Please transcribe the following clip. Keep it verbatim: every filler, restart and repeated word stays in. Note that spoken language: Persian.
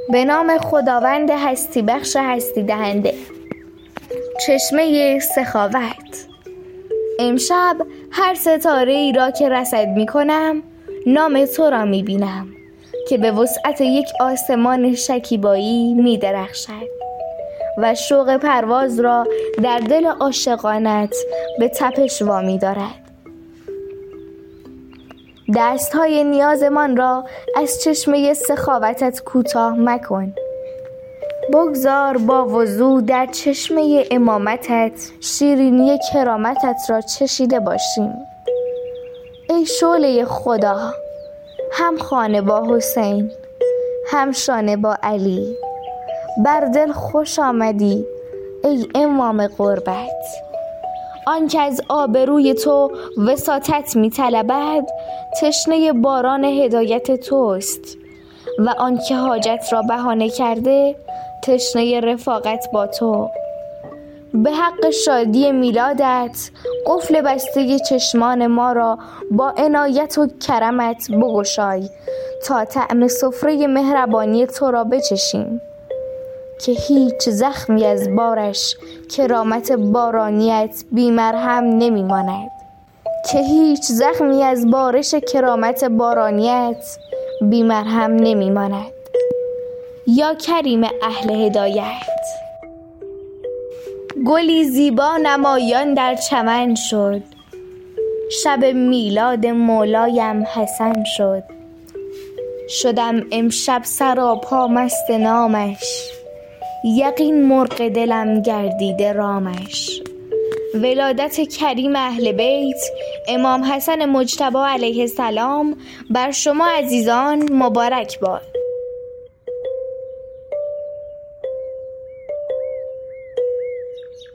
به نام خداوند هستی بخش هستی دهنده. چشمه سخاوت. امشب هر ستاره ای را که رصد می کنم نام تو را می بینم که به وسعت یک آسمان شکیبایی می درخشد و شوق پرواز را در دل عاشقانت به تپش وامی دارد. دستهای نیازمان را از چشمه سخاوتت کوتاه مکن. بگذار با وضو در چشمه امامتت شیرینی کرامتت را چشیده باشیم. ای شعله خدا، هم خانه با حسین هم شانه با علی، بر دل خوش آمدی ای امام قربت. آن که از آبروی تو وساطت می طلبد تشنه باران هدایت توست و آن که حاجت را بهانه کرده تشنه رفاقت با تو. به حق شادی میلادت قفل بسته چشمان ما را با عنایت و کرمت بگشای تا طعم سفره مهربانی تو را بچشیم که هیچ زخمی از بارش کرامت بارانیت بی مرهم نمی ماند که هیچ زخمی از بارش کرامت بارانیت بی مرهم نمی ماند. یا کریم اهل هدایت. گلی زیبا نمایان در چمن شد، شب میلاد مولایم حسن شد. شدم امشب سراپا مست نامش، یقین مرغ دلم گردیده رامش. ولادت کریم اهل بیت امام حسن مجتبی علیه السلام بر شما عزیزان مبارک باد.